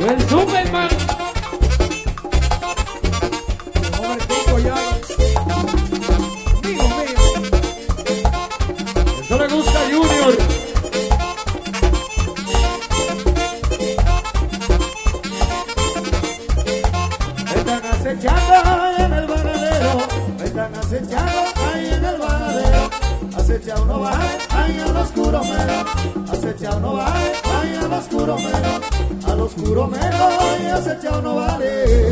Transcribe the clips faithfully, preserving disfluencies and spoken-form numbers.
El Superman. Robertico ya. Amigo mío. Eso le gusta a Junior. Me están acechando ahí en el banadero, me están acechando ahí en el banadero. Acechado no vale, ahí al oscuro mero. Acechado no vale, ahí al oscuro mero. Al oscuro mero y acechado no vale.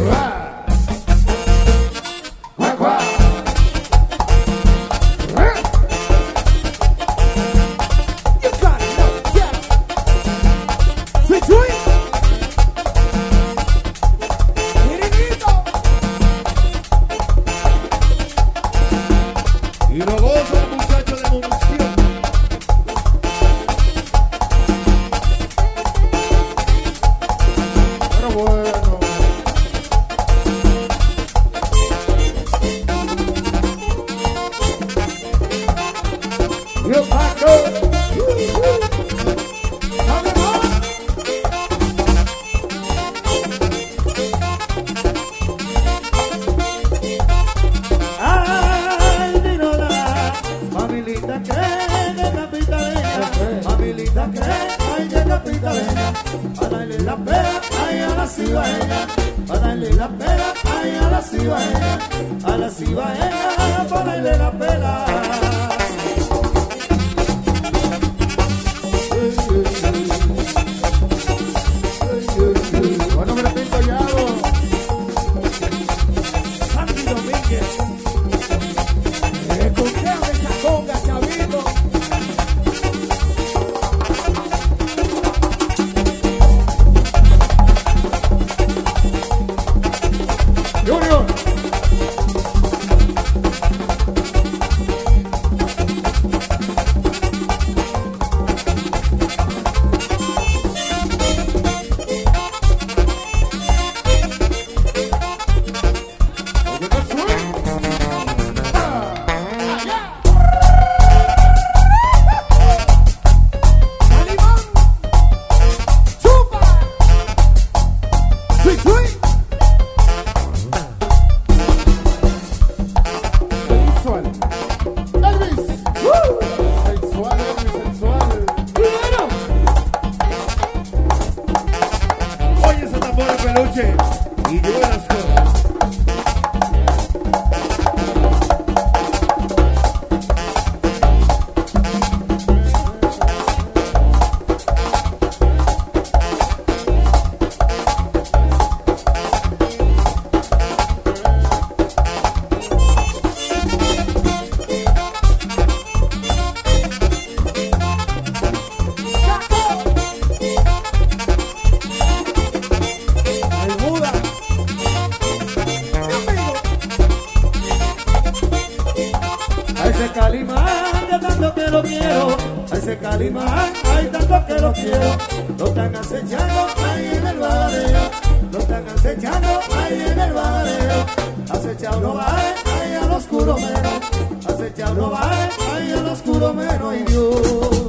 Cuá, cuá. You got it, yeah. Sweet, sweet. Mirinito. Y lo gozo el muchacho de munición. Pero bueno. Yo Paco. Dale más. Ay, vino la familita cree que capitaleña, familita cree, ay, que capitaleña, a darle la pera, ay, a la cibaeña, a darle la pera, ay, a la cibaeña, a la cibaeña, para darle la pera. Bueno, me repito ya. Santi Domínguez. Escuchame esa conga, chavito. Junior. Alimán. Chupa. Sweet, sweet. Sensual. Elvis. Woo. Sensual, Elvis, sensual. Primero. Oye esa tambora peluche. Y yo las cosas. El Buda. Mi amigo. A ese Calimán, que tanto que lo quiero. A ese Calimán, hay tanto que lo quiero. Lo están acechando ahí en el barrio. Lo están acechando ahí en el barrio. Acechado no vale, ahí al oscuro menos. Acechado no vale, ahí al oscuro menos. Y Dios.